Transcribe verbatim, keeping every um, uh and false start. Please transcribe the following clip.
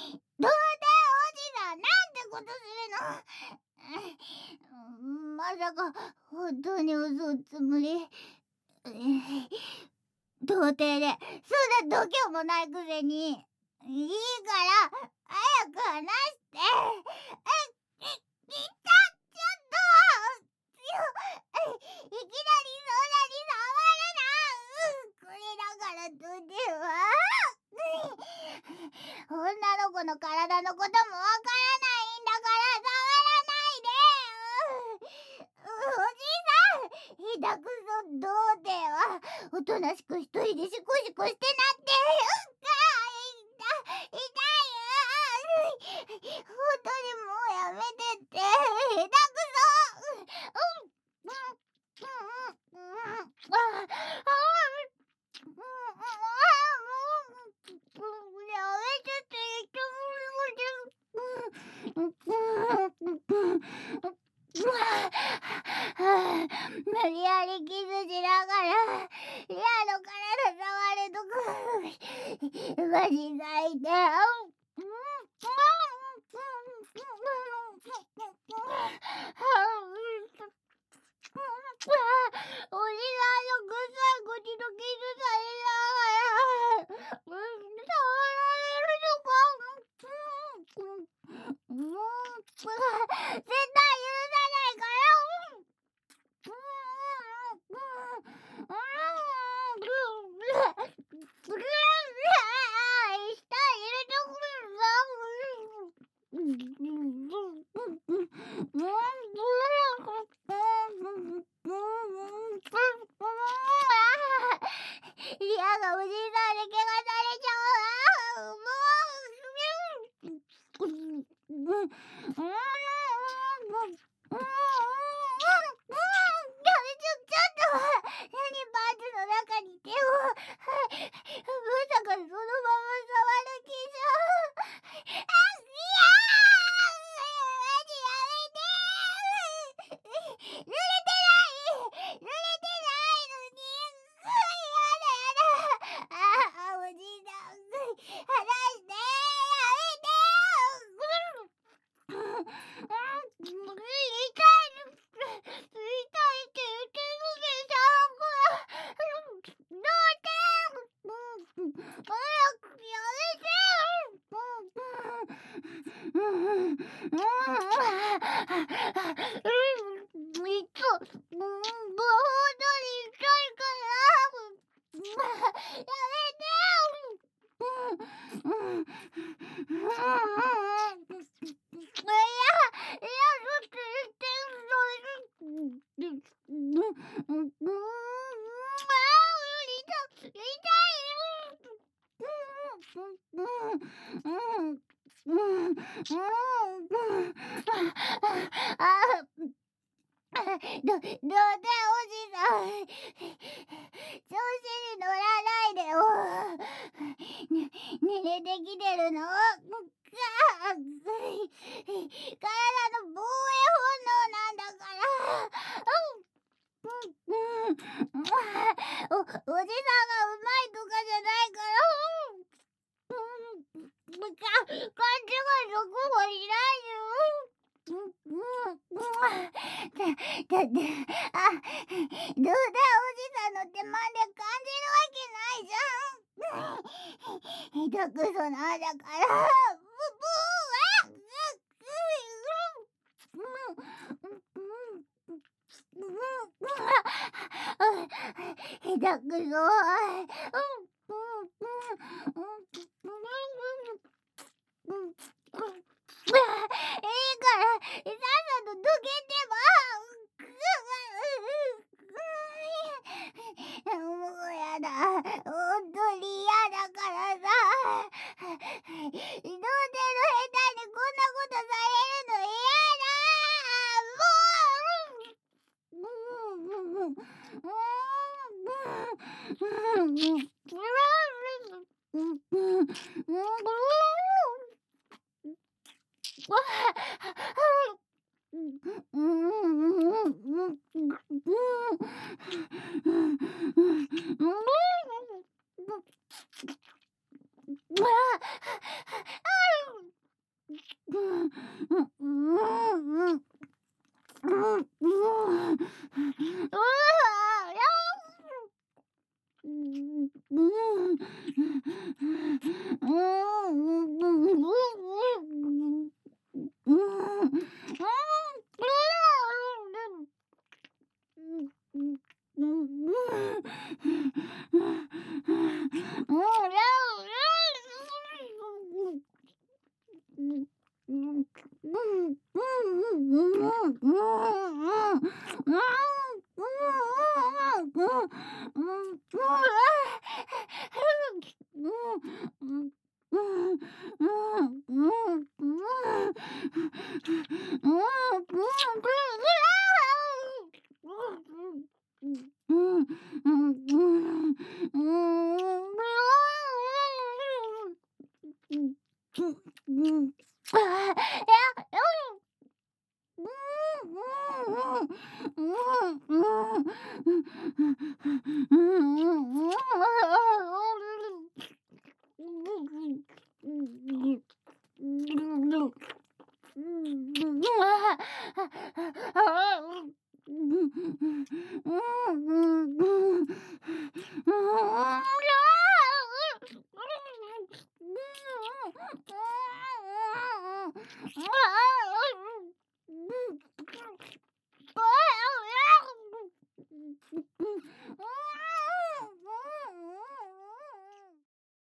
どうだおじさん、なんてことするの。まさか本当に嘘つもり。童貞でそんな度胸もないくせに。いいから早く話して。え、い、いた、ちょっといきなりそんなに触るな。これだから童貞は女の子の体のこともわからないんだから触らないで。おじいさん、下手くそ童貞はおとなしく一人でシコシコしてなって。うっかー、痛い、痛い。本当にもうやめてって。下手くそ。うん、うん、うん、うん、ああ、無理やりキスしながらリアの体触れとく。マジ最低。おじさんの臭い口とキスされながら触られるのか。絶対許さないから。リアがおじいさんで怪我されちゃうわ。もう。中に手をまさかそのまま触る気じゃ。あ、いやー、マジやめてー。濡れてない濡れてないのに。やだやだ。ああ、おじいさん離してやめてー。痛い痛いって言ってるでしょ。どうして早くやめて。いつ本当に痛いからやめて。いやいや、ちょっと言ってんの。あー、痛い痛い。あど、どうだおじさん、調子に乗らないでよ。ね、寝れてきてるの。体の防衛本能なんだから。お、おじさんがうまいとかじゃないから。か、勘違いそこもしないよ。だ、だって、あ、どうだおじさんの手間で感じるわけないじゃん。下手くそなんだから。ブブー、下手くそ。いいからさっさとどけてば。もうやだ、ほんとに嫌だからさ。童貞の下手にこんなことされるの嫌だ。もう